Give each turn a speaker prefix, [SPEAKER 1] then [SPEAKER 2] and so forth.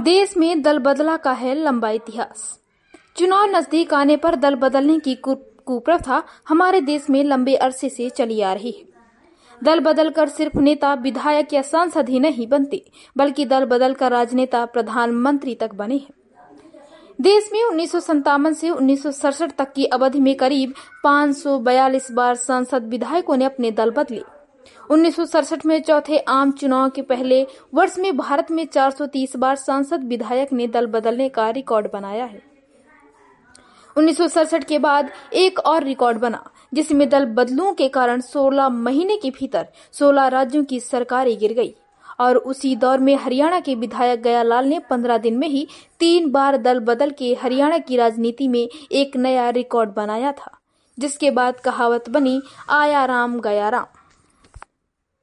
[SPEAKER 1] देश में दल बदला का है लंबा इतिहास। चुनाव नजदीक आने पर दल बदलने की कुप्रथा हमारे देश में लंबे अरसे से चली आ रही है। दल बदलकर सिर्फ नेता, विधायक या सांसद ही नहीं बनते, बल्कि दल बदलकर राजनेता, प्रधानमंत्री तक बने हैं। देश में 1957 से 1967 तक की अवधि में करीब 542 बार सांसद, विधायकों ने अपने दल बदले। 1967 में चौथे आम चुनाव के पहले वर्ष में भारत में 430 बार सांसद, विधायक ने दल बदलने का रिकॉर्ड बनाया है। 1967 के बाद एक और रिकॉर्ड बना, जिसमें दल बदलूं के कारण 16 महीने के भीतर 16 राज्यों की सरकारें गिर गई। और उसी दौर में हरियाणा के विधायक गयालाल ने 15 दिन में ही 3 बार दल बदल के हरियाणा की राजनीति में एक नया रिकॉर्ड बनाया था, जिसके बाद कहावत बनी, आया राम गया राम।